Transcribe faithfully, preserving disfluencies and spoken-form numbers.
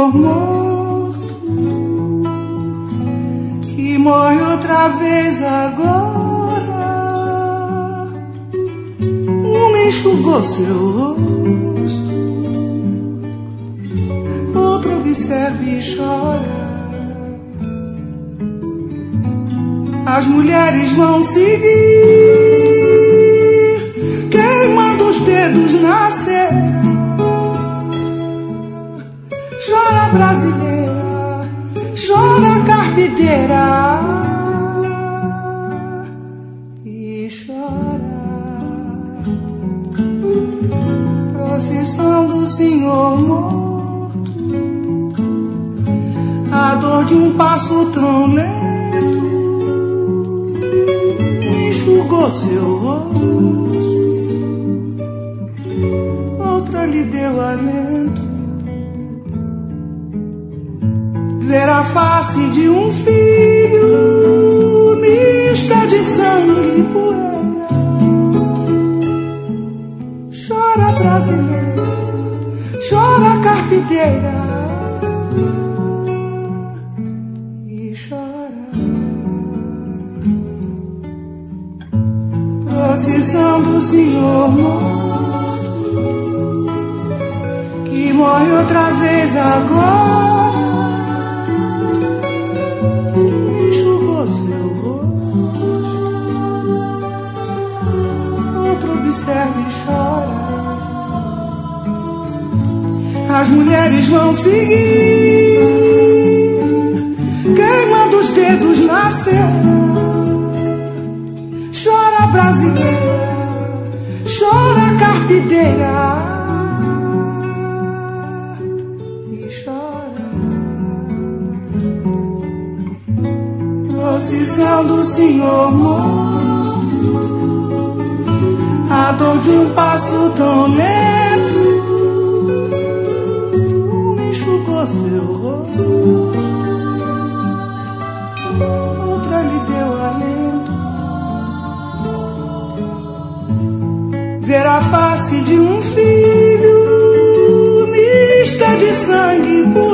Senhor morto, que morre outra vez agora. Um enxugou seu rosto, outro observa e chora. As mulheres vão seguir, queimando os dedos na cera. Chora brasileira, chora carpideira, e chora. Procissão do Senhor morto, a dor de um passo tão lento enxugou seu rosto, outra lhe deu alento. Ver a face de um filho mista de sangue e poeira. Chora brasileira, chora carpideira, e chora. Procissão do Senhor morto, que morre outra vez agora. Seu rosto, outro observa e chora. As mulheres vão seguir, queimando os dedos na cera. Chora brasileira, chora carpideira, e chora. Procissão do Senhor morto, a dor de um passo tão lento enxugou seu rosto, outra lhe deu alento. Ver a face de um filho mista de sangue.